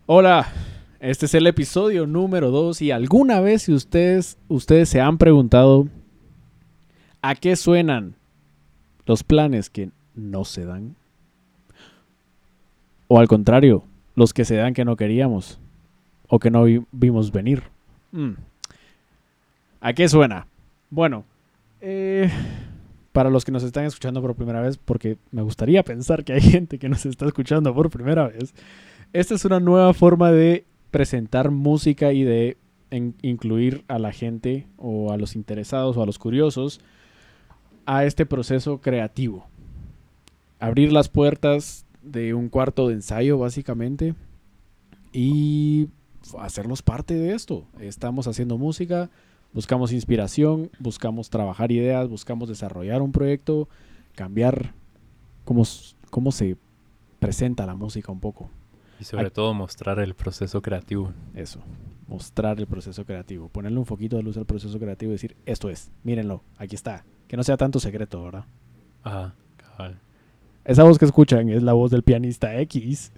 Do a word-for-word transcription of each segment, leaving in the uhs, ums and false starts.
Hola, este es el episodio número dos y alguna vez si ustedes, ustedes se han preguntado ¿a qué suenan los planes que no se dan? O al contrario, los que se dan que no queríamos o que no vi- vimos venir. Mm. ¿A qué suena? Bueno, eh, para los que nos están escuchando por primera vez, porque me gustaría pensar que hay gente que nos está escuchando por primera vez, esta es una nueva forma de presentar música y de en- incluir a la gente o a los interesados o a los curiosos a este proceso creativo. Abrir las puertas de un cuarto de ensayo básicamente y hacerlos parte de esto. Estamos haciendo música, buscamos inspiración, buscamos trabajar ideas, buscamos desarrollar un proyecto, cambiar cómo, s- cómo se presenta la música un poco. Y sobre Ay. todo mostrar el proceso creativo. Eso, mostrar el proceso creativo, ponerle un foquito de luz al proceso creativo y decir, esto es, mírenlo, aquí está. Que no sea tanto secreto, ¿verdad? Ajá, cabal. Esa voz que escuchan es la voz del pianista X.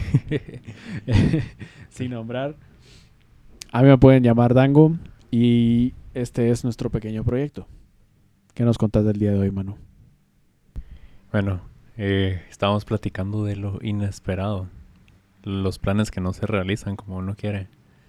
Sin nombrar. A mí me pueden llamar Dango y este es nuestro pequeño proyecto. ¿Qué nos contás del día de hoy, Manu? Bueno, eh, estábamos platicando de lo inesperado. Los planes que no se realizan como uno quiere.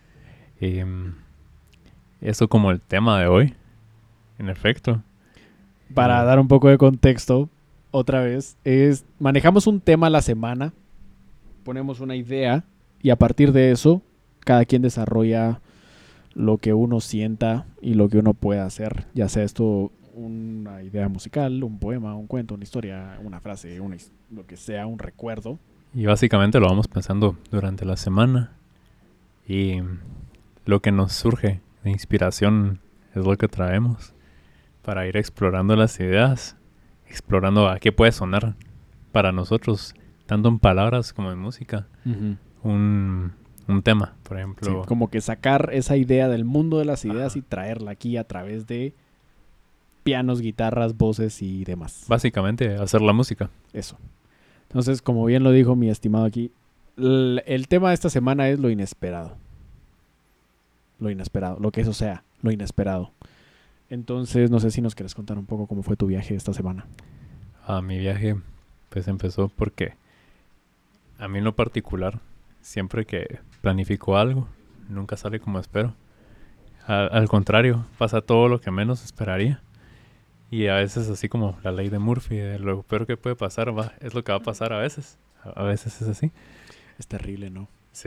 Em, eso como el tema de hoy, en efecto. Para Eh, dar un poco de contexto, otra vez, es manejamos un tema a la semana, ponemos una idea y a partir de eso, cada quien desarrolla lo que uno sienta y lo que uno pueda hacer, ya sea esto una idea musical, un poema, un cuento, una historia, una frase, una, his- lo que sea, un recuerdo. y básicamente lo vamos pensando durante la semana. Y lo que nos surge de inspiración es lo que traemos para ir explorando las ideas, explorando a qué puede sonar para nosotros, tanto en palabras como en música, Uh-huh. un, un tema, por Sí, ejemplo. como que sacar esa idea del mundo de las ideas Ajá. y traerla aquí a través de pianos, guitarras, voces y demás. Básicamente, hacer la música. Eso. Entonces, como bien lo dijo mi estimado aquí, l- el tema de esta semana es lo inesperado. Lo inesperado, lo que eso sea, lo inesperado. Entonces, no sé si nos quieres contar un poco cómo fue tu viaje esta semana. A mi viaje, pues empezó porque a mí en lo particular, siempre que planifico algo, nunca sale como espero. Al, al contrario, pasa todo lo que menos esperaría. Y a veces así como la ley de Murphy, de lo peor que puede pasar, va, es lo que va a pasar a veces. A, a veces es así. Es terrible, ¿no? Sí.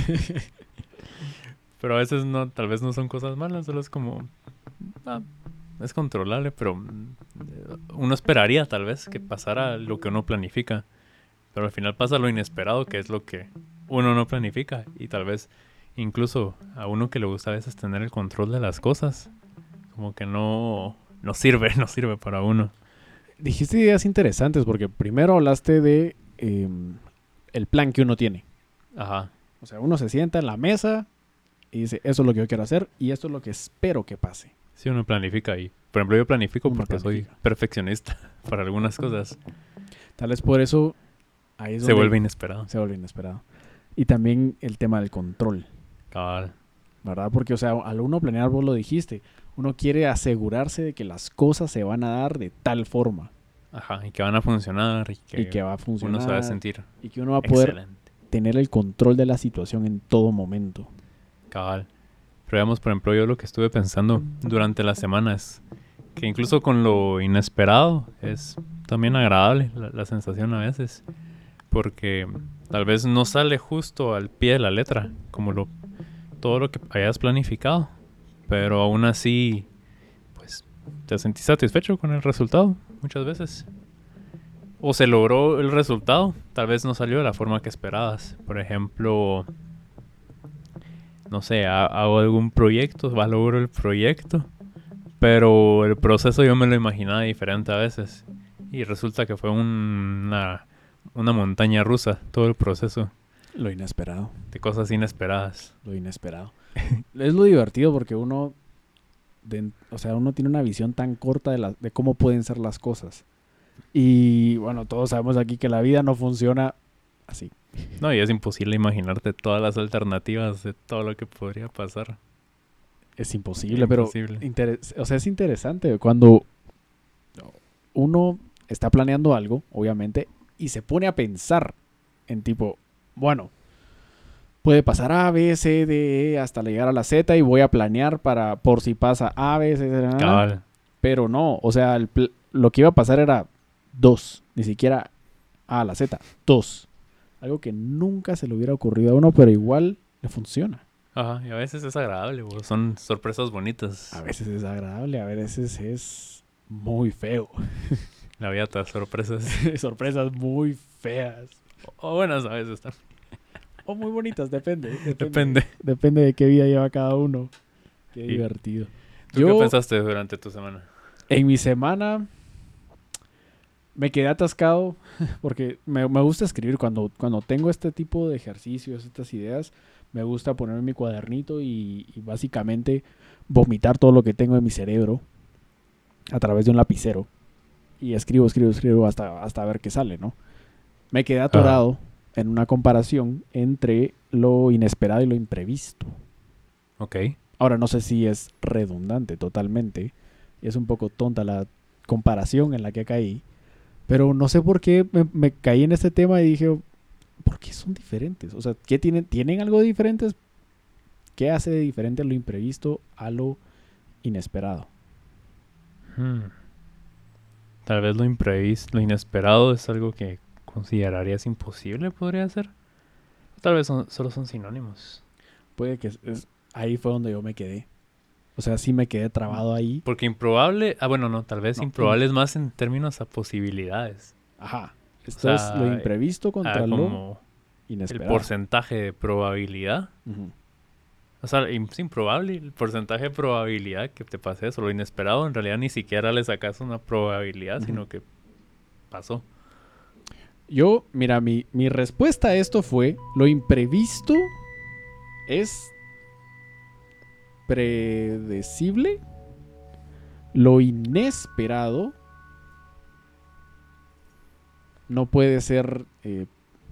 Pero a veces no, tal vez no son cosas malas, solo es como... ah, es controlable, pero mm, uno esperaría tal vez que pasara lo que uno planifica. Pero al final pasa lo inesperado, que es lo que uno no planifica. Y tal vez incluso a uno que le gusta a veces tener el control de las cosas, como que no, no sirve, no sirve para uno. Dijiste ideas interesantes porque primero hablaste de eh, el plan que uno tiene. Ajá. O sea, uno se sienta en la mesa y dice, eso es lo que yo quiero hacer y esto es lo que espero que pase. Sí, uno planifica y, por ejemplo, yo planifico Uno porque planifica. soy perfeccionista para algunas cosas. Tal vez por eso ahí es Se donde vuelve inesperado. se vuelve inesperado. Y también el tema del control, Cabal. ¿verdad? Porque, o sea, al uno planear, vos lo dijiste, uno quiere asegurarse de que las cosas se van a dar de tal forma Ajá, y que van a funcionar y que, y que va a funcionar uno se va a sentir y que uno va a poder excelente. tener el control de la situación en todo momento. Cabal. Pero digamos, por ejemplo, yo lo que estuve pensando durante las semanas, que incluso con lo inesperado es también agradable la, la sensación a veces, porque tal vez no sale justo al pie de la letra, como lo todo lo que hayas planificado, pero aún así, pues, te sentís satisfecho con el resultado muchas veces. O se logró el resultado, tal vez no salió de la forma que esperabas. Por ejemplo, no sé, ha- hago algún proyecto, va logro el proyecto, pero el proceso yo me lo imaginaba diferente a veces. Y resulta que fue un- una, una montaña rusa, todo el proceso, Lo inesperado, de cosas inesperadas. lo inesperado. Es lo divertido porque uno, de, o sea, uno tiene una visión tan corta de, la, de cómo pueden ser las cosas. Y bueno, todos sabemos aquí que la vida no funciona así. No, y es imposible imaginarte todas las alternativas de todo lo que podría pasar. Es imposible, Imposible. pero interes- o sea, es interesante cuando uno está planeando algo, obviamente, y se pone a pensar en tipo, bueno, puede pasar A, B, C, D, E hasta llegar a la Z y voy a planear para por si pasa A, B, C, D, Cabal. pero no, o sea, el pl- lo que iba a pasar era dos, ni siquiera A a la Z, dos. Algo que nunca se le hubiera ocurrido a uno, pero igual le funciona. Ajá, y a veces es agradable, bro. Son sorpresas bonitas. A veces es agradable, a veces es muy feo. La vida te da sorpresas. Sorpresas muy feas. O buenas a veces también. O muy bonitas, depende. Depende, Depende. depende de qué vida lleva cada uno. Qué Y- divertido. ¿Tú Yo, qué pensaste durante tu semana? en mi semana, me quedé atascado porque me, me gusta escribir. Cuando, cuando tengo este tipo de ejercicios, estas ideas, me gusta ponerme mi cuadernito y, y básicamente vomitar todo lo que tengo en mi cerebro a través de un lapicero. Y escribo, escribo, escribo hasta, hasta ver qué sale, ¿no? Me quedé atorado en una comparación entre lo inesperado y lo imprevisto. Ok. Ahora, no sé si es redundante totalmente. Es un poco tonta la comparación en la que caí. Pero no sé por qué me, me caí en este tema y dije, ¿por qué son diferentes? O sea, ¿qué tienen? ¿Tienen algo diferentes? ¿Qué hace de diferente lo imprevisto a lo inesperado? Hmm. Tal vez lo imprevisto, lo inesperado es algo que considerarías imposible, podría ser. O tal vez son- solo son sinónimos. Puede que es, es- ahí fue donde yo me quedé. O sea, sí me quedé trabado ahí. Porque improbable, ah bueno, no, tal vez No, improbable es más en términos a posibilidades. Ajá. Esto O es sea, lo imprevisto contra Ah, lo como el inesperado. porcentaje de probabilidad. Ujú. O sea, im- es improbable el porcentaje de probabilidad que te pase eso. Lo inesperado en realidad ni siquiera le sacas una probabilidad, Ujú. sino que pasó. Yo, mira, mi, mi respuesta a esto fue, lo imprevisto es predecible, lo inesperado no puede ser, eh,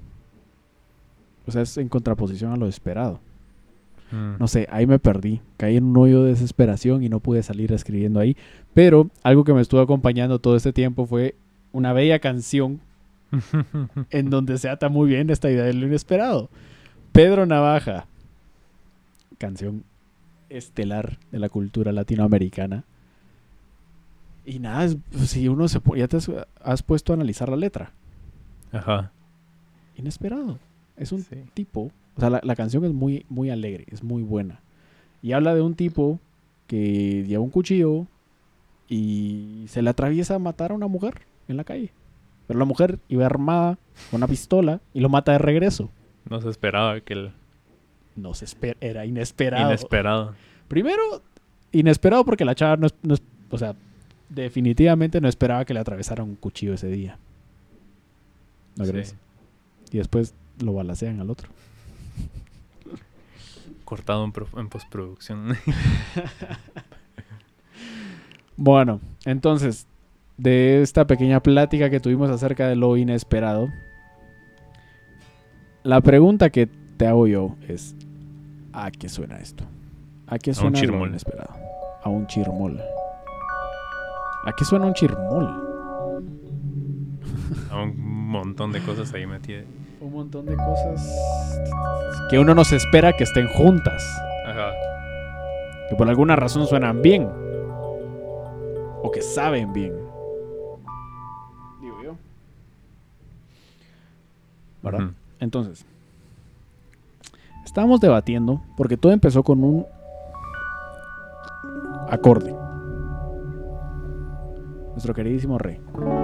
o sea, es en contraposición a lo esperado. Mm. No sé, ahí me perdí, caí en un hoyo de desesperación y no pude salir escribiendo ahí, pero algo que me estuvo acompañando todo este tiempo fue una bella canción en donde se ata muy bien esta idea de lo inesperado. Pedro Navaja, canción estelar de la cultura latinoamericana. Y nada, es- si uno se po- ya te has, has puesto a analizar la letra. Ajá. Inesperado. Es un Sí. tipo, o sea, la, la canción es muy, muy alegre, es muy buena. Y habla de un tipo que lleva un cuchillo y se le atraviesa a matar a una mujer en la calle. Pero la mujer iba armada con una pistola y lo mata de regreso. No se esperaba que el No se espera, era inesperado. inesperado. Primero, inesperado porque la chava no es, no es- o sea, definitivamente no esperaba que le atravesara un cuchillo ese día. ¿No Sí. crees? Y después lo balacean al otro. Cortado en, pro- en postproducción. Bueno, entonces, de esta pequeña plática que tuvimos acerca de lo inesperado, la pregunta que te hago yo es, ¿a qué suena esto? ¿A qué un suena lo chirmol. inesperado? A un chirmol. ¿A qué suena un chirmol? A un montón de cosas ahí metidas. Un montón de cosas que uno no se espera que estén juntas. Ajá. Que por alguna razón suenan bien. O que saben bien. Digo yo. ¿Verdad? Ujú. Entonces, estábamos debatiendo porque todo empezó con un acorde. Nuestro queridísimo rey.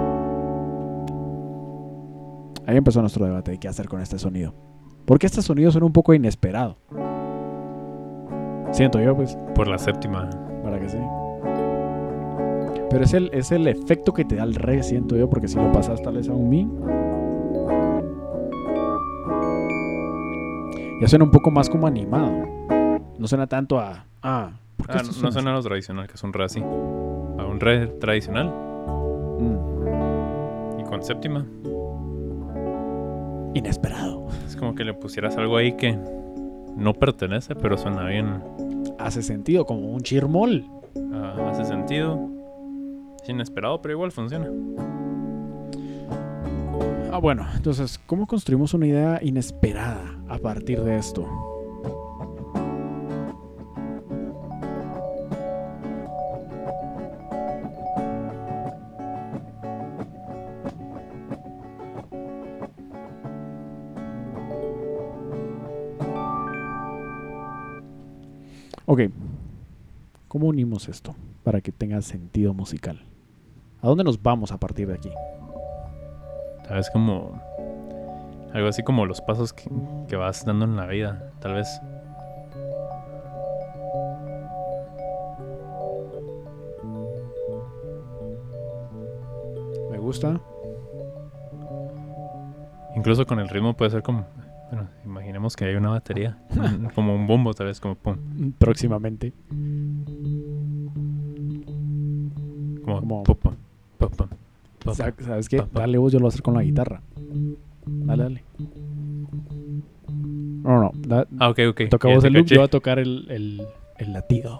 Ahí empezó nuestro debate de qué hacer con este sonido. Porque este sonido suena un poco inesperado. Siento yo, pues, Por la séptima. para que sí. Pero es el, es el efecto que te da el re, siento yo, porque si lo pasas tal vez a un mi, ya suena un poco más como animado. No suena tanto a... Ah, ¿por qué Ah, esto no suena suena a así? lo tradicional, que es un re así. A un re tradicional. Mm, Y con séptima. inesperado. Es como que le pusieras algo ahí que no pertenece, pero suena bien. Hace sentido, como un chirmol. Uh, hace sentido. Es inesperado, pero igual funciona. Ah, bueno, entonces, ¿cómo construimos una idea inesperada a partir de esto? Ok, ¿cómo unimos esto para que tenga sentido musical? ¿A dónde nos vamos a partir de aquí? Tal vez como... algo así como los pasos que, que vas dando en la vida, tal vez. Me gusta. Incluso con el ritmo puede ser como... Bueno, imaginemos que hay una batería. Como un bombo, tal vez, como pum. Próximamente. Como... Como- pum, pum, pum, pum, pum. Sa- ¿Sabes qué? Pa, pa. Dale vos, yo lo voy a hacer con la guitarra. Dale, dale. No, no, da- Ah, ok, ok. toca Ya vos te el loop, caché. yo voy a tocar el, el, el latido.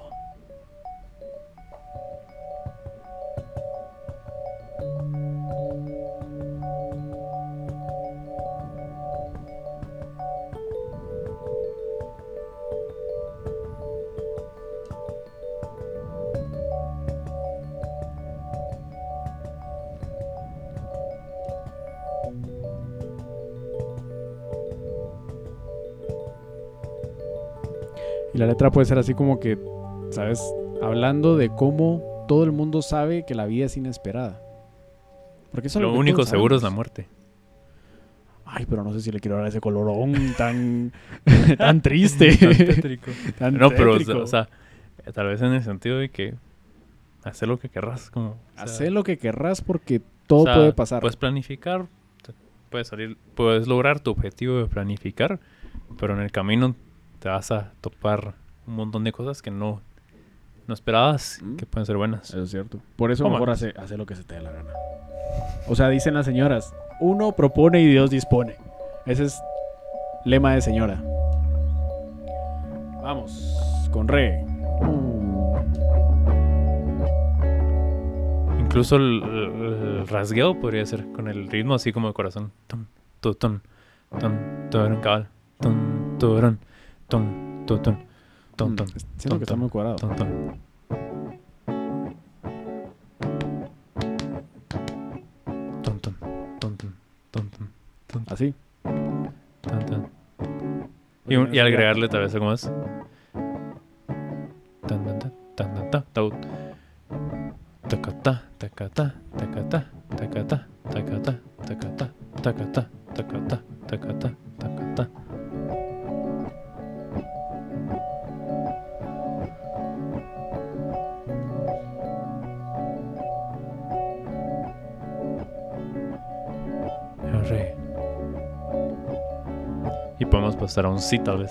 Y la letra puede ser así como que, ¿sabes? Hablando de cómo todo el mundo sabe que la vida es inesperada. Porque eso es Lo algo que único todos seguro es la sabemos. muerte. Ay, pero no sé si le quiero dar ese colorón tan, tan triste. Tan tétrico. Tan No, pero, o sea, tétrico. o sea, eh, tal vez en el sentido de que hacer lo que querrás, como... o sea, Hacé lo que querrás porque todo o sea, puede pasar. Puedes planificar, te- puedes salir, puedes lograr tu objetivo de planificar, pero en el camino te vas a topar un montón de cosas que no, no esperabas, Mm. que pueden ser buenas. Eso es cierto. Por eso O mejor malas. hace, hace lo que se te dé la gana. O sea, dicen las señoras, uno propone y Dios dispone. Ese es lema de señora. Vamos, con re. Uh, Incluso el, el- el rasgueo podría ser con el ritmo así como de corazón. Tum, tu, tum, tum, turun, cabal. Tum, turun, tum, tu, tum, tum, mm, tum, siento tum, que está tum, muy cuadrado. tum, tum. Tum, tum, tum, tum, tum, tum, tum, Así. tum, tum. Y, un- y agregarle tal vez algo más. Tan, tan, tan, tan, tan, tan, tau. Tacata, tacata, tacata, tacata, tacata, tacata, tacata, tacata, tacata, tacata. Re. Y podemos pasar a un sí tal vez.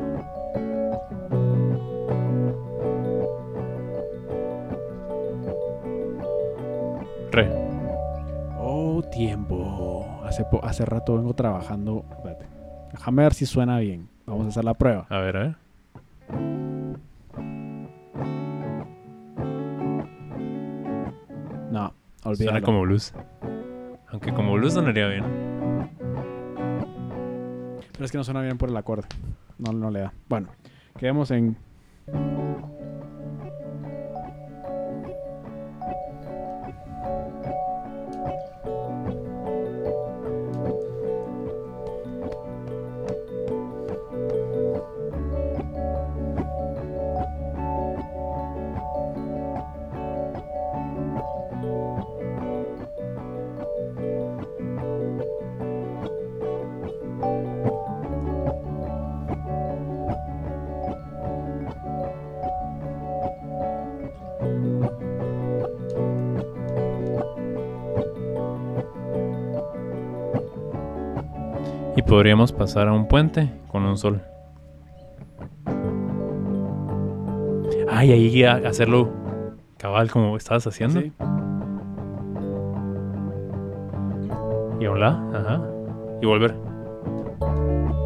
Re. Oh, tiempo. Hace, po- hace rato vengo trabajando. Espérate. Déjame ver si suena bien. Vamos a hacer la prueba. A ver, a ver. No, Suena olvídalo. como blues. Aunque como blues sonaría bien. Pero es que no suena bien por el acorde. No, no le da. Bueno, quedemos en... Y podríamos pasar a un puente con un sol. Ah, y ahí a- hacerlo cabal como estabas haciendo. ¿sí? Y a un lado, ajá. Y volver.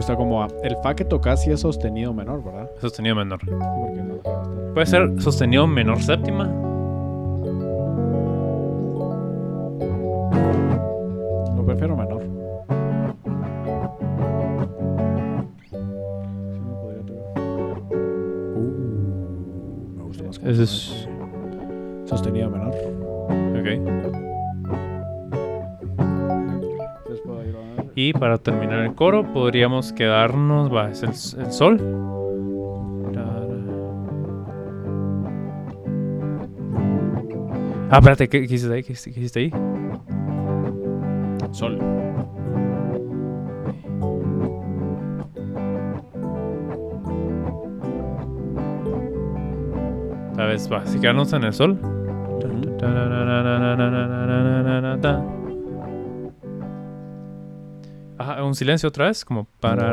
gusta cómo va. El fa que tocas sí es sostenido menor, ¿verdad? Sostenido menor. Porque no puede estar. Puede ser sostenido menor séptima. Lo prefiero menor. Sí, no podría tocar. Uh, me gusta más cómo Ese suena es. eso. Sostenido menor. Ok. Entonces puedo ir a ver. Y para terminar el coro, podríamos quedarnos. Va, es el, el sol. Ah, espérate, ¿qué, qué hiciste ahí? ¿Qué, hiciste- qué hiciste ahí? Sol. Tal vez va, si quedarnos en el sol. Ajá, un silencio otra vez, como.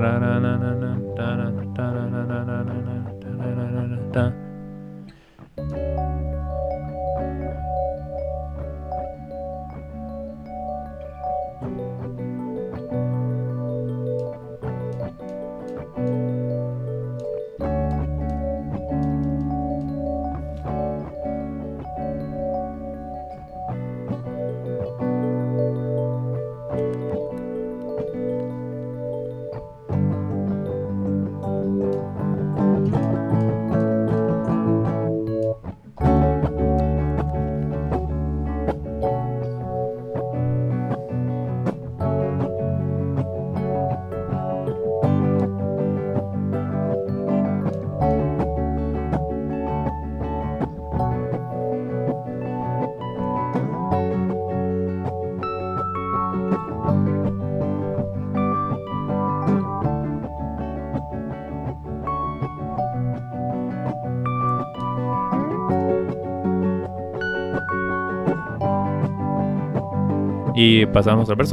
Y pasamos al verso.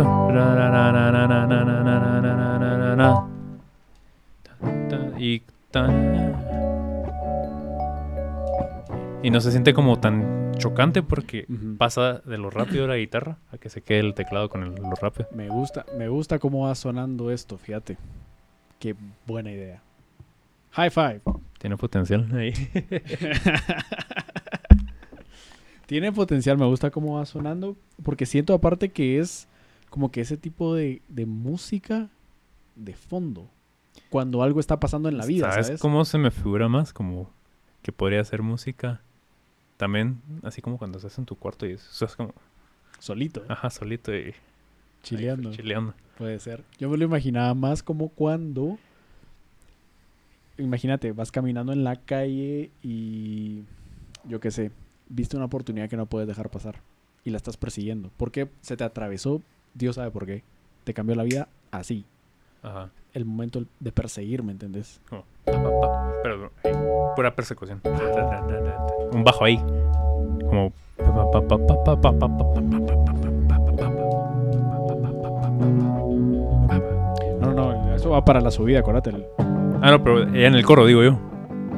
Y y no se siente como tan chocante porque Uh-huh. pasa de lo rápido de la guitarra a que se quede el teclado con el, lo rápido. Me gusta, me gusta cómo va sonando esto, fíjate. Qué buena idea. High five. Tiene potencial ahí. Tiene potencial, me gusta cómo va sonando. Porque siento aparte que es como que ese tipo de, de música de fondo. Cuando algo está pasando en la vida, ¿sabes? ¿Sabes cómo se me figura más? Como que podría ser música también, así como cuando estás en tu cuarto y estás como, Solito, ¿eh? ajá, solito y Chileando. ahí, chileando. Puede ser. Yo me lo imaginaba más como cuando... Imagínate, vas caminando en la calle y... Yo qué sé, viste una oportunidad que no puedes dejar pasar. Y la estás persiguiendo. Porque se te atravesó, Dios sabe por qué. Te cambió la vida así. Ajá. El momento de perseguir, ¿me entendés? Como, pa, pa, pa, pero ahí, pura persecución. Un bajo ahí. Como. No, no, eso va para la subida, acuérdate. el- Ah, no, pero ya en el coro, digo yo.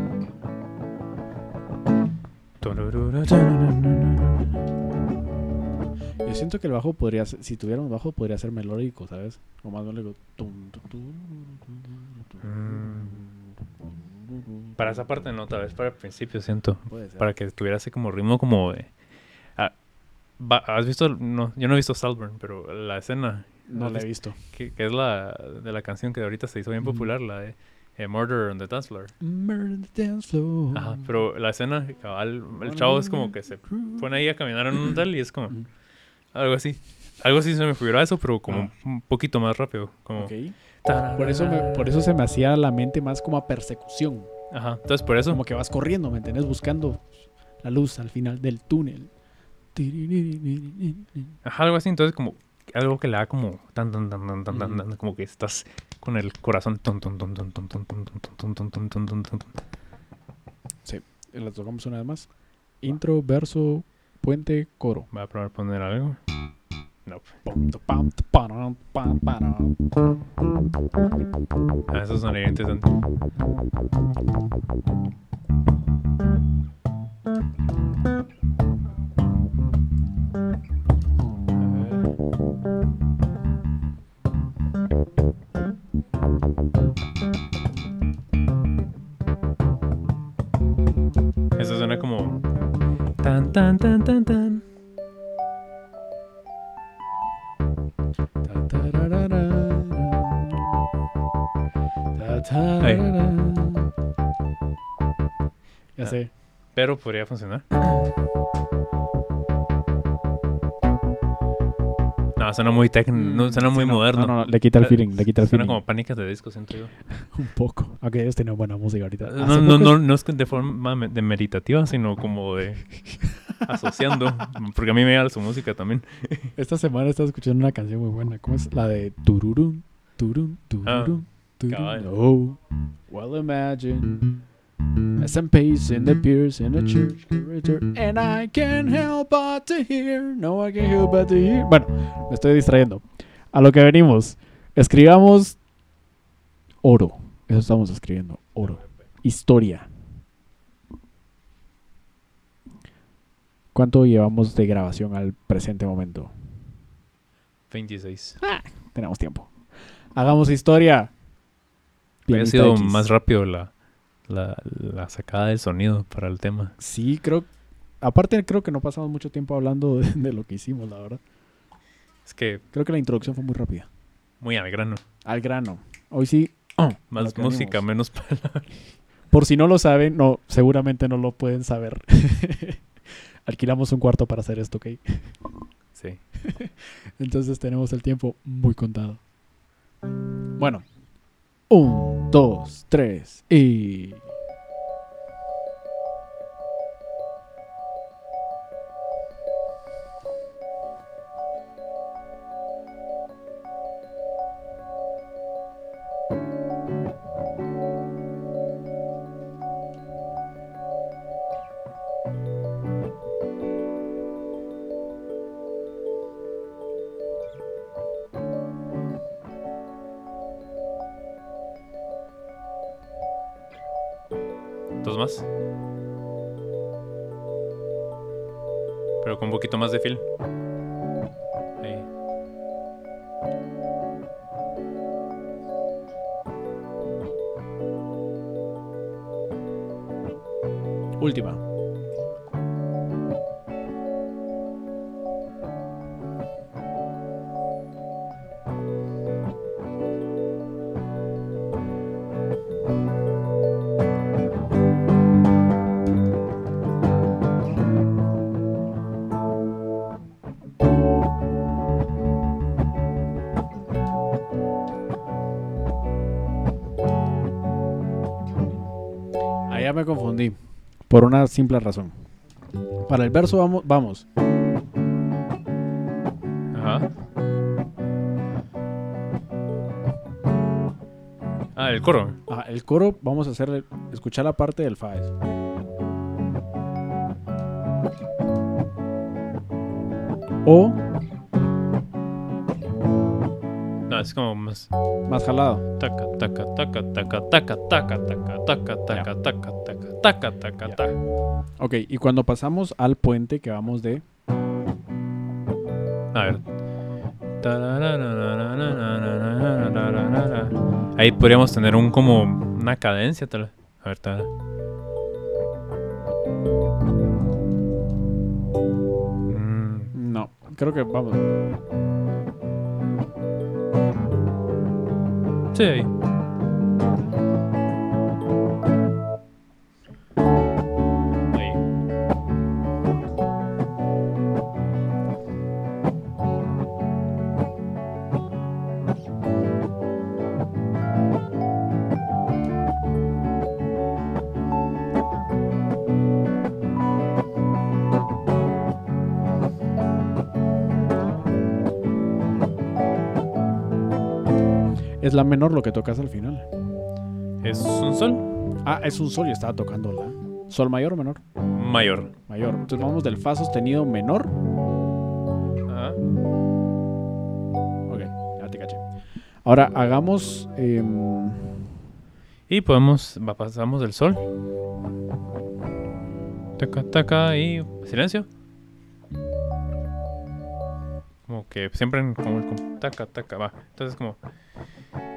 Yo siento que el bajo podría ser, si tuviera un bajo, podría ser melódico, ¿sabes? O más melódico. Para esa parte no, tal vez para el principio siento. Puede ser. Para que tuviera así como ritmo como de... Ah, va- ¿has visto? No, yo no he visto Saltburn, pero la escena... No ¿has la he visto? visto. Que, que es la de la canción que ahorita se hizo bien Ujú. popular, la de eh, Murder on the Dance Floor. Murder on the dance floor. Ajá, pero la escena, cabal, el chavo es como que se pone ahí a caminar en un hotel y es como Ujú. algo así. Algo así se me figura eso, pero como Ah. un poquito más rápido. Como... Ok. Por eso, me, por eso se me hacía la mente más como a persecución. Ajá, entonces por eso... Como que vas corriendo, ¿me entendés? Buscando la luz al final del túnel. Ajá, algo así, entonces como algo que le da como tan tan tan tan tan tan, tan, como que estás con el corazón ton ton ton ton ton ton ton ton ton ton ton ton ton ton. Sí, la tocamos una vez más. Intro, verso, puente, coro. Voy a probar poner algo. No. Ah, eso sonaría interesante. A ver. Ta, tararara. Ta, tarara. Ya sé. Pero podría funcionar. No, suena muy técnico, no, suena muy Sí, no, moderno. No, no, le quita el feeling, le quita el Suena feeling. como pánicas de disco, siento yo. Un poco. Aunque ellos tienen buena música ahorita. No, Hace no, poco- no, no es que de forma me- de meditativa, sino como de asociando. Porque a mí me llega su música también. Esta semana estaba escuchando una canción muy buena. ¿Cómo es? La de Tururum, Turum, Tururum, Turum. cabal. Oh, well imagine as I'm pacing the piers in the church corridor and I can't help but to hear. No, I can't help but to hear. Bueno, me estoy distrayendo. A lo que venimos. Escribamos oro. Eso estamos escribiendo. Oro. Historia. ¿Cuánto llevamos de grabación al presente momento? veintiséis. Tenemos tiempo. Hagamos historia. Había Pianista sido X. más rápido la, la, la sacada del sonido para el tema. Sí, creo. Aparte, creo que no pasamos mucho tiempo hablando de, de lo que hicimos, la verdad. Es que Creo que la introducción fue muy rápida. muy al grano. Al grano. Hoy sí. a lo Más que música, venimos. menos palabras. Por si no lo saben, no, seguramente no lo pueden saber. Alquilamos un cuarto para hacer esto, ¿ok? Sí. Entonces tenemos el tiempo muy contado. Bueno. Un, dos, tres y... Dos más. Pero con un poquito más de feel. Ahí. Última. Allá me confundí. Por una simple razón. Para el verso vamos, vamos. Ajá. Ah, el coro. Ah, el coro vamos a hacer, escuchar la parte del fa. es. O No, es como más. más jalado. Taca, taca, taca, taca, taca, taca, taca, taca, taca, taca, taca, taca, taca, Ya. taca. Ok, y cuando pasamos al puente que vamos de... A ver. Ahí podríamos tener un como una cadencia tal vez. A ver, tal. Mm, No, creo que vamos. sí, ahí. Ahí. Es la menor lo que tocas al final. Es un sol Ah, es un sol y estaba tocando la... ¿Sol mayor o menor? mayor. Mayor. Entonces vamos del fa sostenido menor. Ajá. Ok, ya te caché. Ahora hagamos... em, Y podemos, va- pasamos del sol. Taca, taca y silencio. Como que siempre en como el como taca, taca, va. Entonces como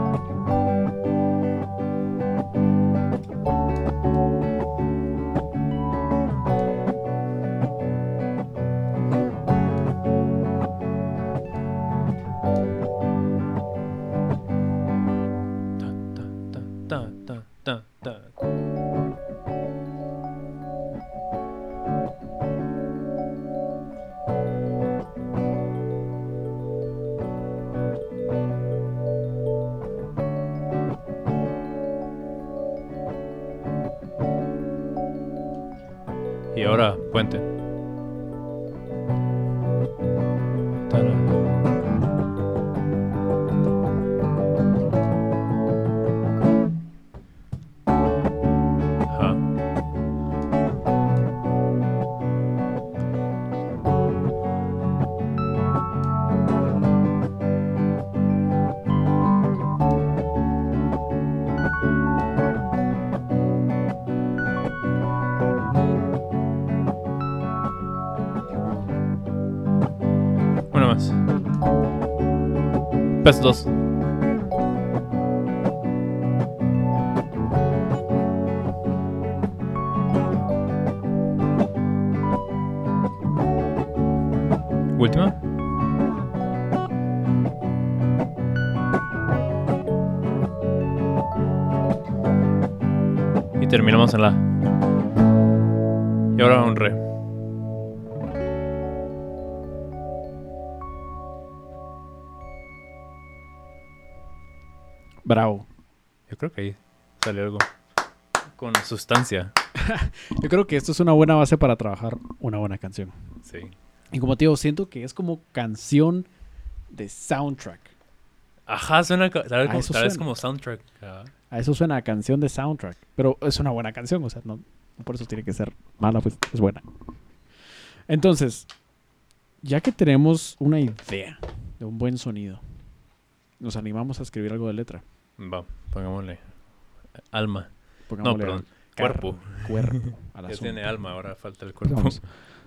Puente. Tara. Ajá. Una más. Pes dos. Última. Y terminamos en la. Y ahora un re. Bravo. Yo creo que ahí salió algo con sustancia. Yo creo que esto es una buena base para trabajar una buena canción. Sí. Y como te digo, siento que es como canción de soundtrack. Ajá, suena ca- tal, vez A como, eso tal vez suena. como soundtrack. Ah, A eso suena a canción de soundtrack. Pero es una buena canción, o sea, no, no por eso tiene que ser mala, pues es buena. Entonces, ya que tenemos una idea de un buen sonido, nos animamos a escribir algo de letra. va, pongámosle alma. Pongámosle No, perdón, car- cuerpo. Cuerpo. Al Ya asunto. tiene alma, ahora falta el cuerpo. Vamos.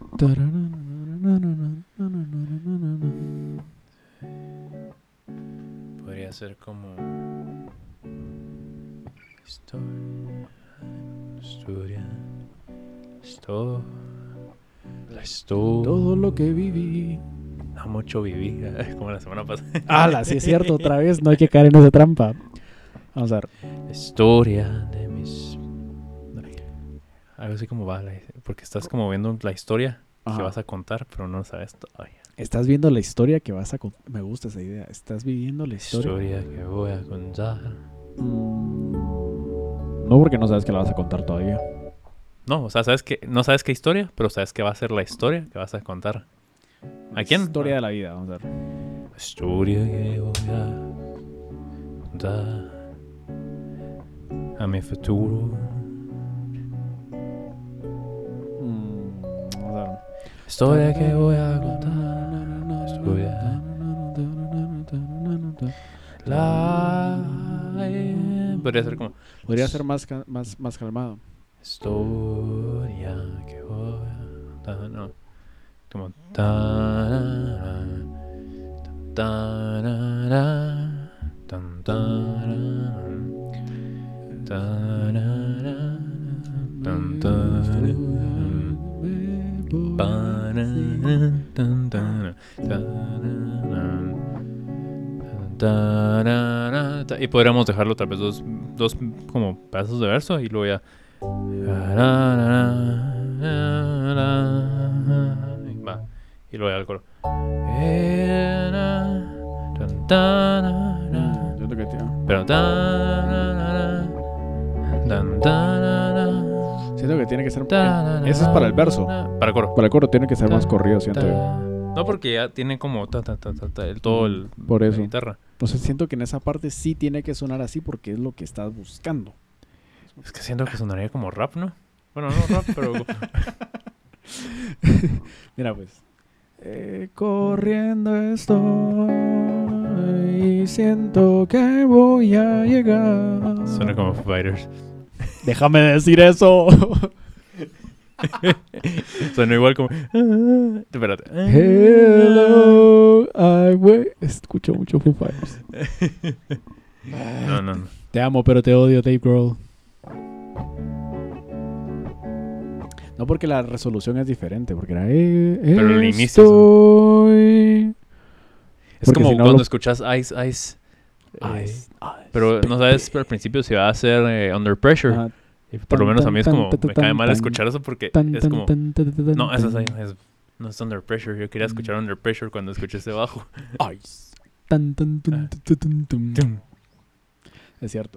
Podría ser como historia, historia, historia, la historia. Todo lo que viví. No mucho viví, como la semana pasada. ¡Hala! Sí es cierto, otra vez. No hay que caer en esa trampa. Vamos a ver. La historia de mis... Algo así como va, la- porque estás como viendo la historia Ajá. que vas a contar, pero no sabes todavía. Estás viendo la historia que vas a contar. Me gusta esa idea. Estás viviendo la La historia. historia que voy a contar. Mm, no, porque no sabes que la vas a contar todavía. No, o sea, sabes que no sabes qué historia, pero sabes que va a ser la historia que vas a contar. ¿A quién? Historia de la vida. Vamos a ver. La historia que voy a contar a mi futuro. Mm, vamos a ver. Historia que voy a contar. Historia. La... Podría ser como... Podría ser más, ca- más, más calmado. Historia que voy a contar. No. Como... tarara, tarara, tan, tarara, tarara, tan, tarara, parara, tan, tarara, tarara, tarara, ta- y podríamos dejarlo tal vez dos, dos como pedazos de verso y luego ya va y luego ya el coro. Siento que tiene, Pero siento que tiene que ser. eh, Eso es para el verso. para el coro. Para el coro tiene que ser más corrido, siento yo. No, porque ya tiene como ta, ta, ta, ta, ta, el, todo el, Por la eso. guitarra. Entonces siento que en esa parte sí tiene que sonar así porque es lo que estás buscando. Es que siento que sonaría como rap, ¿no? Bueno, no rap, pero... Mira pues. Eh, corriendo estoy y siento que voy a llegar. Suena como Foo Fighters. Déjame decir eso. Suena igual como... Espérate. Hello, I wait. Escucho mucho Foo Fighters. No, no, no. Te amo, pero te odio, Dave Grohl. No, porque la resolución es diferente, porque era... Eh, Pero el inicio es estoy... Es Porque como si no cuando lo- escuchas Ice, Ice. eh, Ice, ice, pero no sabes al principio si va a ser eh, Under Pressure. Ajá. Y por lo Tan, menos a mí es tan, como... tan, Me cae tan, mal tan, escuchar eso porque Tan, es tan, como... tan, tan, tan, No, eso es, tan. es- no es Under Pressure. Yo quería escuchar Under Pressure cuando escuché ese bajo. Ice. Tan, tan, tan, tan, tan, tan, tan. Es cierto.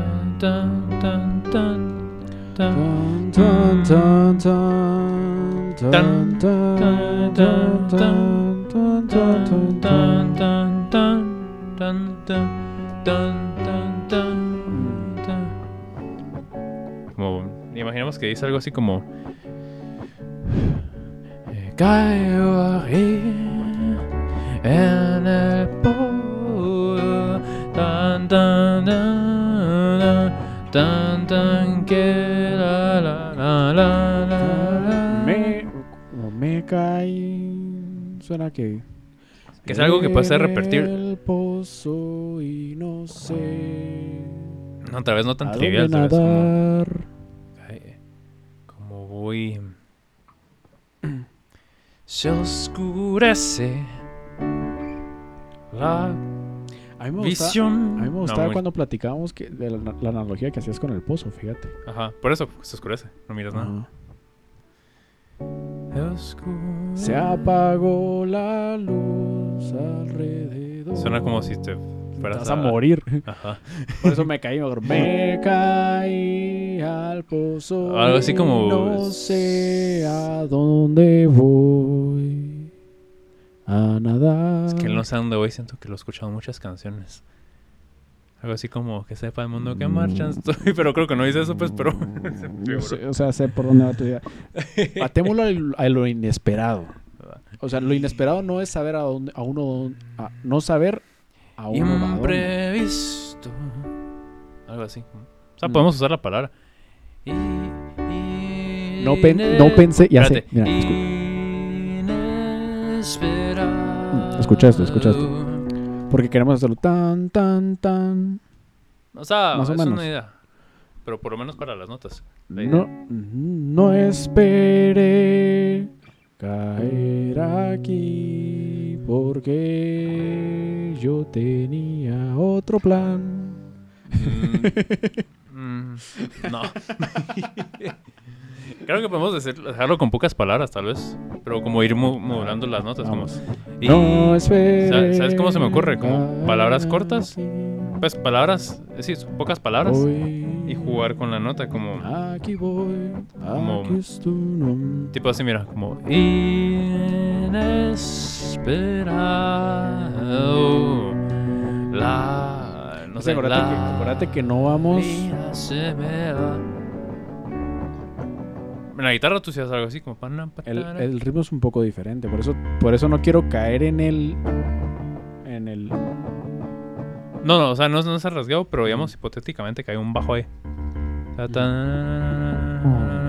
tan, tan, tan, tan, Tan, tan, tan, tan, Tan, tan, tan, tan, tan, tan, tan, tan, tan, tan. tan, tan, tan, tan, tan, tan, tan, tan. Como, imaginemos que dice algo así como eh, caigo aquí en el polvo, tan, tan, tan, tan, tan, que la, la, la, la, la, la. Me, como me caí. Suena que. Que es algo que puede ser En repetir. el pozo y no sé. No, tal vez no tan ¿A trivial, dónde tal vez como, nadar? ay, como voy. Se oscurece la A mí me gusta, visión. a mí me No, gustaba muy- cuando platicábamos que, de la, la analogía que hacías con el pozo, fíjate. Ajá, por eso se oscurece, no miras nada. Ajá. Se oscurece. Se apagó la luz alrededor. Suena como si te Te fueras vas a morir. Ajá. Por eso me caí mejor. Me caí al pozo. Algo así como- y no sé a dónde voy a nadar. Es que él no sé a dónde voy, siento que lo he escuchado en muchas canciones. Algo así como que sepa el mundo que marcha estoy, pero creo que no dice eso, pues, pero se Yo figuró. sé, o sea, sé por dónde va tu idea. Patémoslo a lo inesperado. O sea, lo inesperado no es saber a dónde, a uno, a no saber a uno va a dónde. Imprevisto. Algo así. O sea, Mm. podemos usar la palabra. Y, No, pen- no pensé, ya sé, mira, escu- Inesperado. Mm, escucha esto, escucha esto. Porque queremos hacerlo tan, tan, tan. O sea, Más o es menos. una idea. Pero por lo menos para las notas. La idea. No, no esperé caer aquí porque yo tenía otro plan. Mm, mm, no. Creo que podemos decir, dejarlo con pocas palabras, tal vez. Pero como ir mo- modulando las notas. Como, Vamos. y- No esperé. ¿sabes- ¿Sabes cómo se me ocurre? Como palabras cortas. aquí Pues palabras, es decir, pocas palabras. voy. Y jugar con la nota, como. Aquí voy. Como- Aquí es tu nombre. Tipo así, mira, como. Inesperado. La. No No sé, acuérdate, la que, acuérdate que no vamos. vida se me va. En la guitarra tú hacías algo así como. pana, El, patara. el ritmo es un poco diferente. Por eso, por eso no quiero caer en el. En el. No, no, o sea, no, no se ha rasgado, pero digamos hipotéticamente que hay un bajo ahí. Ta- ta-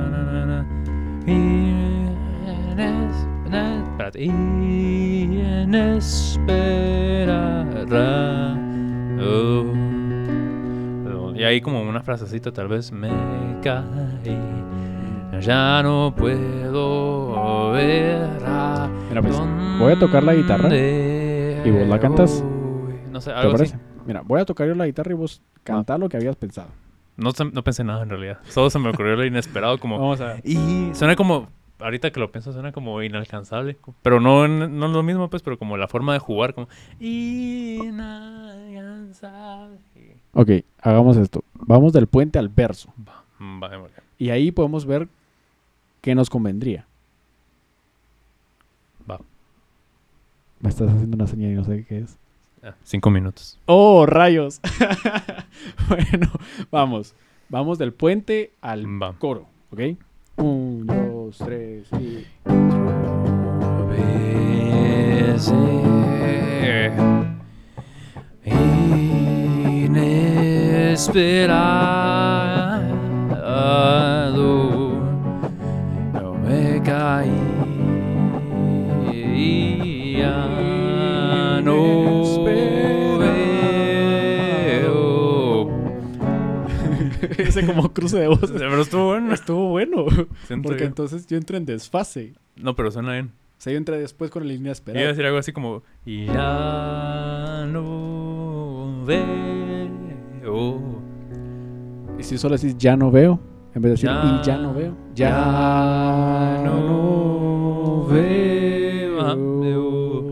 Ines- Espérate. Inesperado. Y ahí como una frasecita tal vez. Me caí. Ya no puedo ver a Mira, pues, voy a tocar la guitarra y vos la cantas. No sé, ¿Te algo así. parece? Mira, voy a tocar yo la guitarra y vos cantá lo que habías pensado. No, se- no pensé nada en realidad. Solo se me ocurrió lo inesperado como... Vamos a ver. Y suena como... Ahorita que lo pienso suena como inalcanzable. Pero no, no es lo mismo, pues, pero como la forma de jugar, como... Inalcanzable. Ok, hagamos esto. Vamos del puente al verso. Va, va, démosle. Y ahí podemos ver qué nos convendría. Va. Me estás haciendo una señal y no sé qué es. Ah, cinco minutos. ¡Oh, rayos! Bueno, vamos. Vamos del puente al Va. coro, ¿ok? Un, dos, tres y... Inesperado, no me caí y ya no veo. Ese como cruce de voces. Pero estuvo bueno. Estuvo bueno. Siento Porque que- entonces yo entré en desfase. No, pero suena bien. O sea, yo entré después con el Iba a inesperado. decir algo así como y ya no veo. Y si solo decís ya no veo, en vez de decir Ya- y ya no veo, ya ya no no veo. Ah, veo.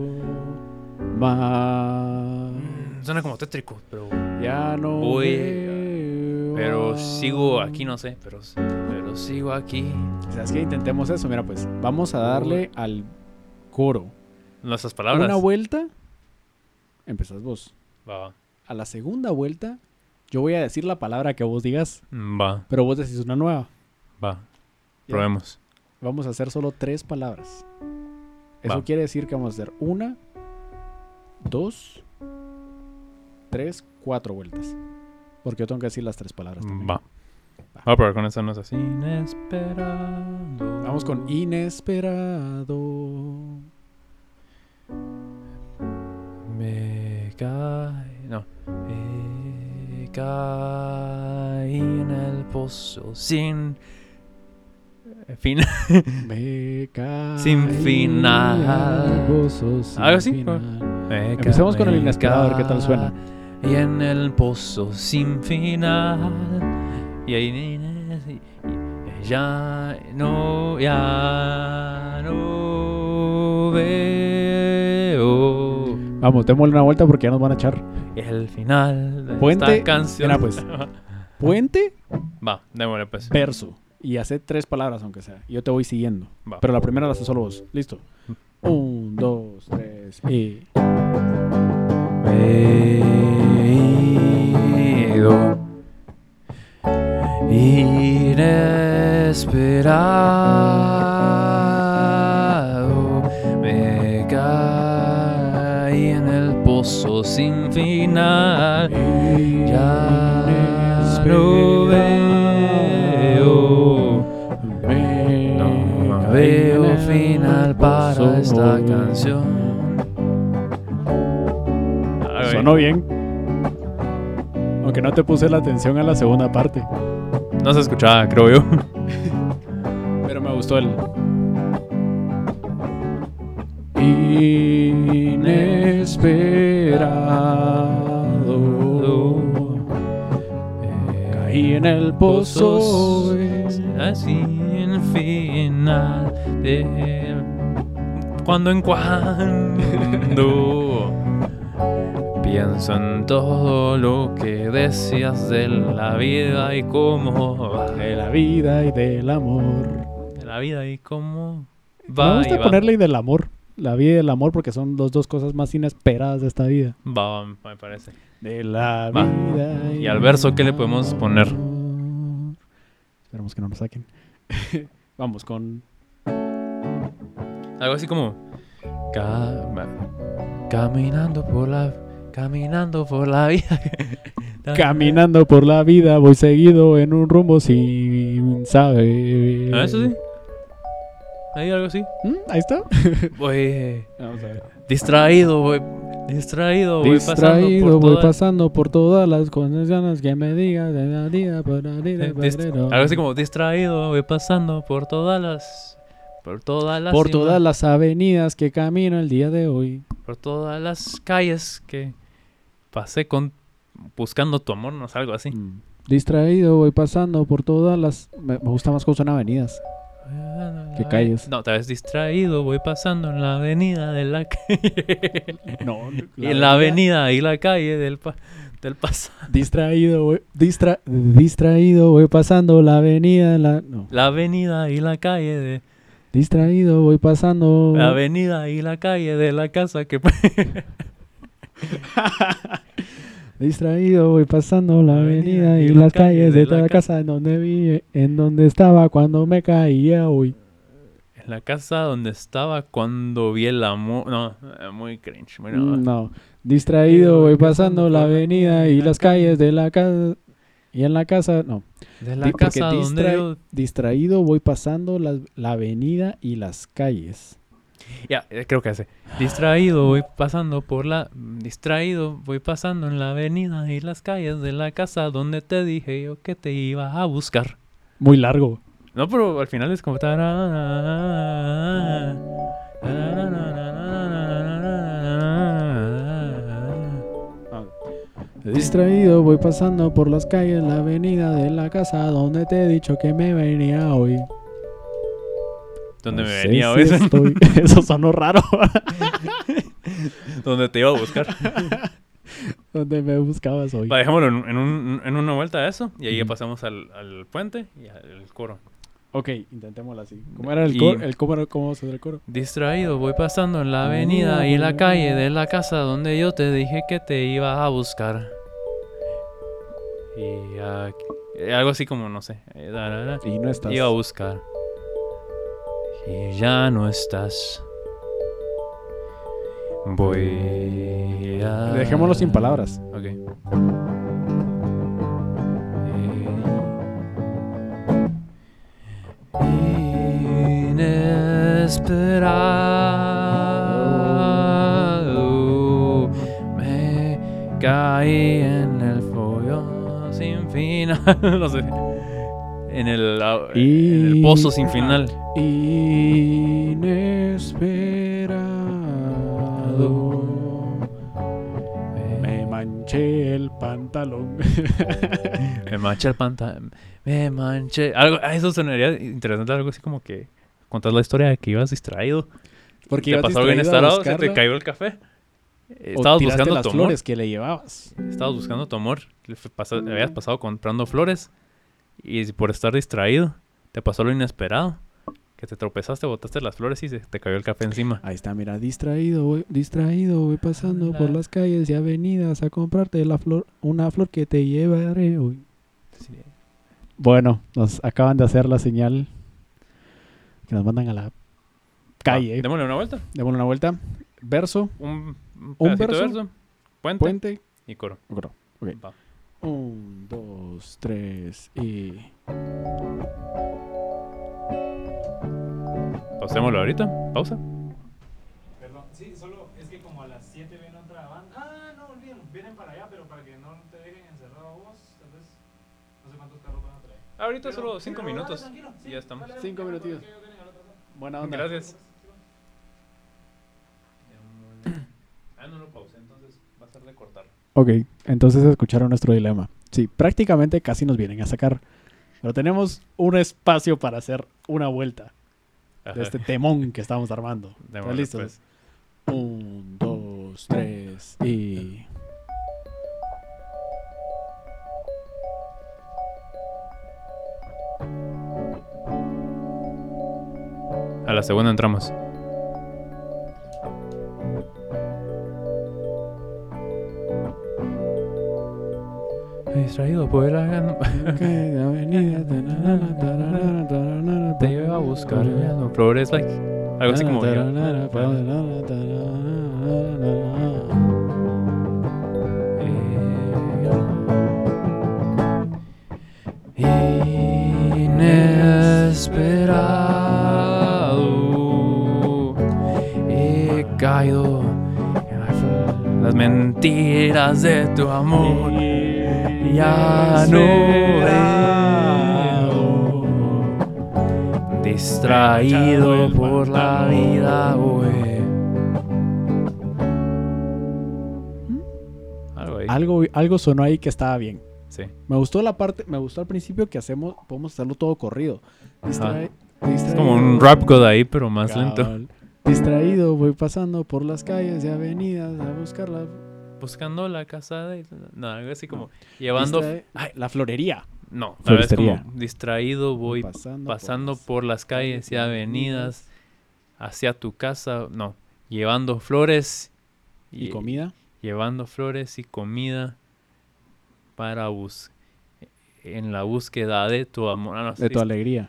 Más. Suena como tétrico, pero Ya no Voy- veo. pero sigo aquí, no sé, pero pero sigo aquí. ¿Sabes qué? Intentemos eso. Mira, pues vamos a darle al coro Nuestras palabras. una vuelta. Empezás vos. Va, A la segunda vuelta, yo voy a decir la palabra que vos digas, va, pero vos decís una nueva. va. ¿Ya? Probemos. Vamos a hacer solo tres palabras. Eso Va. quiere decir que vamos a hacer una, dos, tres, cuatro vueltas. Porque yo tengo que decir las tres palabras también. Va. Va a probar con esa no es así. Inesperado. Vamos con inesperado. Me cae. No. He caído. pozo sin fin. Me caí Sin final. al pozo sin Algo así. final. Me Empecemos con el caí inesperado, a ver qué tal suena. Y en el pozo sin final. Y ahí y- y- ya no, ya no veo Vamos, démosle una vuelta porque ya nos van a echar. el final de Puente, esta canción. mira, pues. Puente, Va, démosle pues. verso. Y hace tres palabras, aunque sea. Y yo te voy siguiendo. Va. Pero la primera la haces solo vos. Listo. Un, dos, tres y. Me he ido inesperado, me caí en el pozo sin final, ya no veo, no veo final para esta canción. Sonó bien. Aunque no te puse la atención a la segunda parte. No se escuchaba, creo yo. Pero me gustó el. Inesperado. Caí en el pozo. Sin final. De cuando en cuando pienso en todo lo que decías de la vida y cómo va. De la vida y del amor. De la vida y cómo Me va. gusta y va. ponerle y del amor. La vida y el amor porque son las dos cosas más inesperadas de esta vida. Va, me parece. De la Va. vida. Y al verso, ¿qué le podemos poner? Esperemos que no nos saquen. Vamos con. Algo así como Cam- caminando por la caminando por la vida. Caminando por la vida, voy seguido en un rumbo sin saber. Ah, eso sí. Ahí algo así. ¿Mm? Ahí está. Voy Vamos a ver. distraído, voy distraído, voy Distraído, pasando por voy todas- pasando por todas las condiciones que me digas de la vida para Eh, dist- algo así como distraído, voy pasando por todas las por todas las por cima- todas las avenidas que camino el día de hoy. por todas las calles que pasé con buscando tu amor, no sé, algo así. Mm. Distraído, voy pasando por todas las. Me, me gusta más cómo son avenidas. ¿Qué calles? No, tal vez distraído, voy pasando en la avenida de la calle. No, y en la avenida y la calle del pa- del pasado. Distraído, voy, distra, distraído, voy pasando la avenida, la, no. La avenida y la calle de Distraído, voy pasando. la avenida y la calle de la casa que Distraído, voy pasando la avenida y las calles de la casa en donde vi, en donde estaba cuando me caía hoy. en la casa donde estaba cuando vi el amor. No, eh, muy cringe. Muy no. Mm, No. Distraído, voy pasando la avenida y las calles de la casa. Y en la casa, no. De la Di- porque casa donde distra- yo... Distraído, voy pasando la, la avenida y las calles. Ya, eh, creo que hace. Distraído, voy pasando por la... Distraído, voy pasando en la avenida y las calles de la casa donde te dije yo que te iba a buscar. Muy largo. No, pero al final es como... Distraído, voy pasando por las calles, la avenida de la casa donde te he dicho que me venía hoy. Donde No me sé venía si hoy. estoy- Eso sonó raro. Donde te iba a buscar. Donde me buscabas hoy. Va, dejémoslo en, en, un, en una vuelta a eso. Y ahí ya Ujú. pasamos al, al puente y al coro. Ok, intentémoslo así. ¿Cómo era el Y- coro? El cómo, era- ¿Cómo se el coro? Distraído, voy pasando en la avenida y la calle de la casa donde yo te dije que te iba a buscar. Y ah, eh, algo así como, no sé. eh, da, da, da, Y no estás. iba a buscar. Y ya no estás. Voy a... Dejémoslo sin palabras. Ok. Inesperado me caí en el follón sin final. No sé. en el, uh, Y- en el pozo sin final. Inesperado. Me manché el pantalón. Me manché el pantalón. Me manché. Algo, ah, eso sonaría interesante, algo así como que contar la historia de que ibas distraído. Porque te ibas pasó algo distraído a inesperado, se te buscarla, cayó el café. Eh, o Estabas tiraste buscando las tu amor. flores que le llevabas. Estabas buscando tu amor. Le fue pasa- habías pasado comprando flores. Y por estar distraído, te pasó lo inesperado. Que te tropezaste, botaste las flores y se te cayó el café encima. Ahí está, mira, distraído, voy, distraído, voy pasando Anda. por las calles y avenidas a comprarte la flor, una flor que te llevaré hoy. Sí. Bueno, nos acaban de hacer la señal que nos mandan a la calle. Va, démosle una vuelta. Démosle una vuelta. Verso, Un, un Un pedacito de verso, verso. Puente, puente. y coro. Coro. Ok. Va. Un, dos, tres y... Pausémoslo ahorita. Pausa. Perdón, sí, solo es que como a las siete viene otra banda. Ah, no, olvídalo, vienen para allá, pero para que no te dejen encerrado a vos, tal vez no sé cuántos carros van a traer. Ahorita Pero- solo cinco pero minutos. dale, tranquilo, Y ya estamos. dale, dale, Cinco dale, minutillos. porque ellos vienen al otro lado. Buena onda. Gracias. Ah, no lo pausé, entonces va a ser de cortar. Ok, entonces escucharon nuestro dilema. Sí, prácticamente casi nos vienen a sacar. Pero tenemos un espacio para hacer una vuelta Ajá. de este temón que estamos armando. ¿Están Démosle, listos? pues. Un, dos, tres y... A la segunda entramos. Distraído por la gana. Te iba a buscar no, flores like. Algo así como. Inesperado. He caído en las mentiras de tu amor. Ya no veo. Distraído por la vida, güey. Algo ahí. Algo, algo sonó ahí que estaba bien. Sí. Me gustó la parte, me gustó al principio que hacemos, podemos hacerlo todo corrido. Distra- Es como un rap god ahí, pero más lento. Cabal. Distraído, voy pasando por las calles y avenidas a buscarla. Buscando la casa de... No, algo así como... Llevando... Distra- Ay, la florería. no, la verdad es Floristería. como... Distraído voy pasando, pasando las por las calles y avenidas hacia tu casa. No, llevando flores... y comida. Llevando flores y comida para bus... En la búsqueda de tu amor. Ah, no, De tu dist- alegría.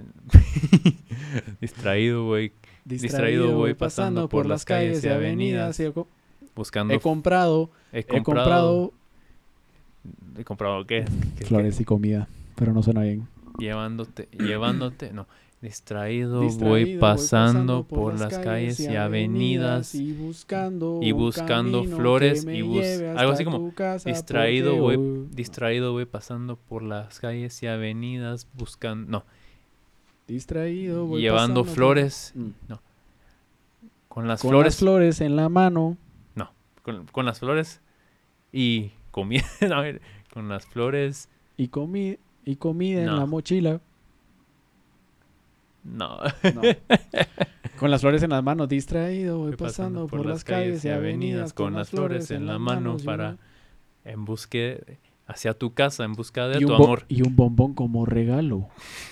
Distraído voy Distraído voy pasando por las calles y avenidas, y he, co- buscando... he comprado, he he comprado ¿He comprado qué? ¿Qué- flores y comida, pero no suena bien. qué? Llevándote, llevándote, no. Distraído, Distraído, voy pasando por las calles y avenidas y buscando, y un buscando camino flores que me y bus- lleve algo así hasta como tu casa, distraído porque voy hoy- distraído voy pasando por las calles y avenidas buscando, no, distraído, voy llevando pasando- flores, Mm. con las Con flores, las flores en la mano. con, con las flores y comida, a ver, con las flores, Y, comi y comida en No. la mochila. no, No. Con las flores en las manos, distraído, voy Voy pasando por las calles y avenidas con las flores en la mano para en búsqueda hacia tu casa, en busca de y tu un, bo- amor. y un bombón como regalo.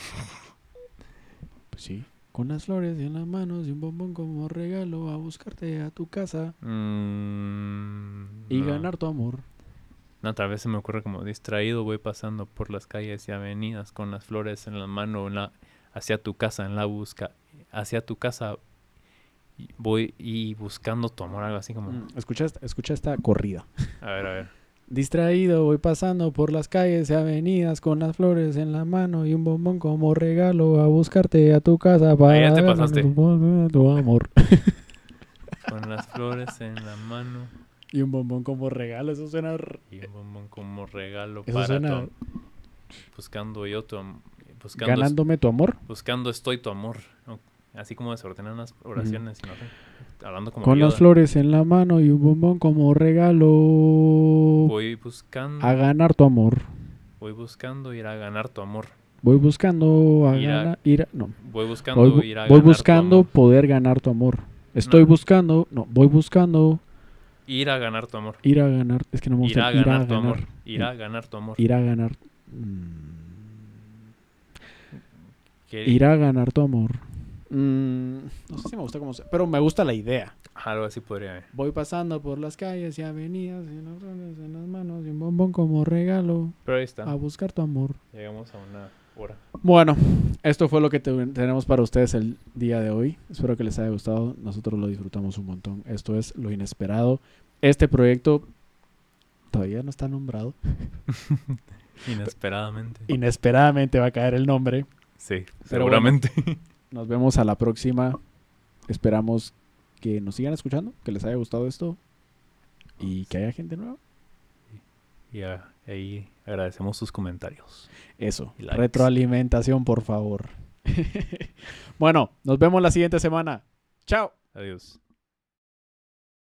Pues sí. Con las flores en las manos y un bombón como regalo a buscarte a tu casa Mm, y no. ganar tu amor. No, tal vez se me ocurre como distraído voy pasando por las calles y avenidas con las flores en la mano en la, hacia tu casa en la busca hacia tu casa y voy y buscando tu amor, algo así como Mm, Escucha, esta- escucha esta corrida. a ver, a ver. Distraído voy pasando por las calles y avenidas con las flores en la mano y un bombón como regalo a buscarte a tu casa para ya te ganar pasaste. tu, tu amor. Con las flores en la mano Y un bombón como regalo, eso suena... r- y un bombón como regalo Eso para suena- tu am- buscando yo tu am- buscando, Ganándome tu amor. buscando estoy tu amor. ¿no? Así como desordenan las oraciones, uh-huh. no sé, hablando como Con Yoda. las flores en la mano y un bombón como regalo. Voy buscando. A ganar tu amor. Voy buscando ir a ganar tu amor. Voy buscando a Ir a- ganar. Ir a- no. Voy buscando Voy, bu- ir a voy ganar buscando tu amor. poder ganar tu amor. Estoy No. buscando. No, voy buscando Ir a ganar tu amor. ir a ganar. Es que no me Ir gusta. a Ir a ganar tu ganar. amor. Ir a ganar tu amor. Ir a ganar. Mm. Que- Ir a ganar tu amor. Mm, no sé si me gusta cómo se... Pero me gusta la idea. Algo así podría haber. Voy pasando por las calles y avenidas y las flores en las manos y un bombón como regalo Pero ahí está. a buscar tu amor. Llegamos a una hora. Bueno, esto fue lo que te- tenemos para ustedes el día de hoy. Espero que les haya gustado. Nosotros lo disfrutamos un montón. Esto es Lo Inesperado. Este proyecto todavía no está nombrado. Inesperadamente. Inesperadamente va a caer el nombre. Sí, Pero seguramente. Nos vemos a la próxima. Esperamos que nos sigan escuchando, que les haya gustado esto y que haya gente nueva. Y a- ahí agradecemos sus comentarios. Eso, Y likes. retroalimentación, por favor. Bueno, nos vemos la siguiente semana. Chao. Adiós.